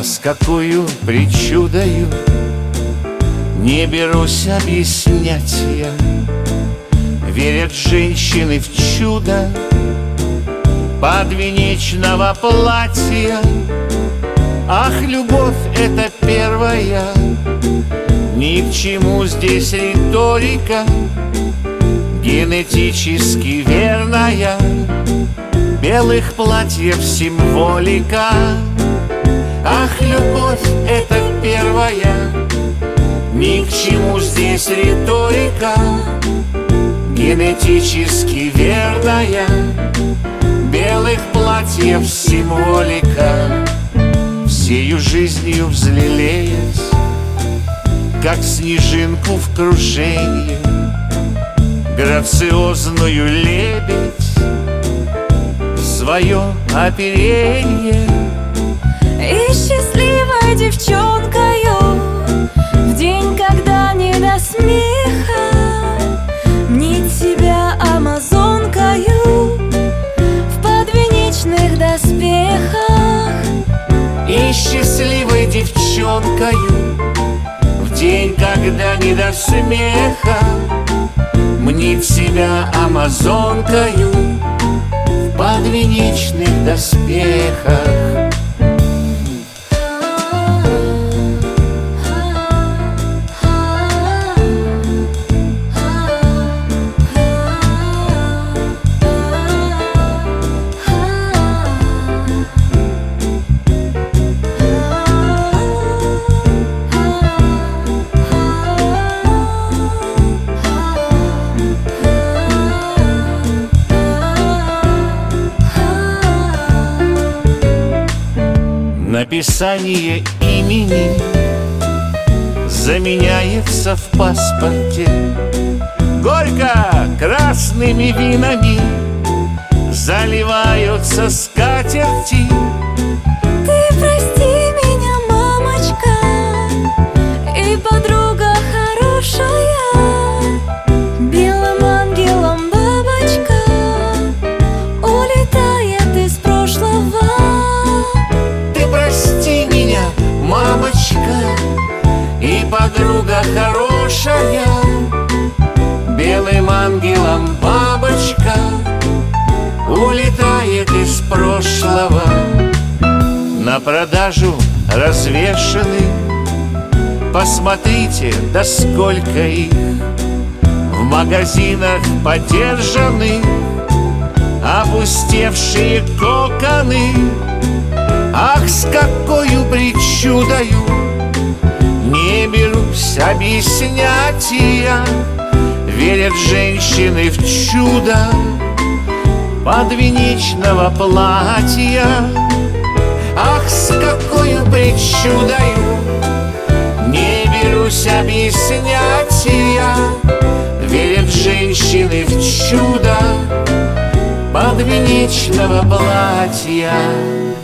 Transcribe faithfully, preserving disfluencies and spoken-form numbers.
с какую причудою не берусь объяснять я. Верят женщины в чудо подвенечного платья. Ах, любовь — это первая, ни к чему здесь риторика, генетически верная белых платьев символика. Ах, любовь — это первая, ни к чему здесь риторика, генетически верная белых платьев символика. Всею жизнью взлелеясь, как снежинку в круженье, грациозную лебедь свое оперенье. И счастливой девчонкою в день, когда не до смеха, мнить себя амазонкою в подвенечных доспехах. И счастливой девчонкою в день, когда не до смеха, мнить себя амазонкою в подвенечных доспехах. Написание имени заменяется в паспорте горько-красными винами, заливаются скатерти. Ты прости меня, мамочка, и подруга хорошая, белым ангелом бабочка улетает из прошлого. Мамочка и подруга хорошая, белым ангелом бабочка улетает из прошлого. На продажу развешаны, посмотрите, да сколько их, в магазинах подержаны опустевшие коконы. Ах, с какою причудою не берусь объяснять я, верят женщины в чудо подвенечного платья. Ах, с какою причудою не берусь объяснять я, верят женщины в чудо подвенечного платья.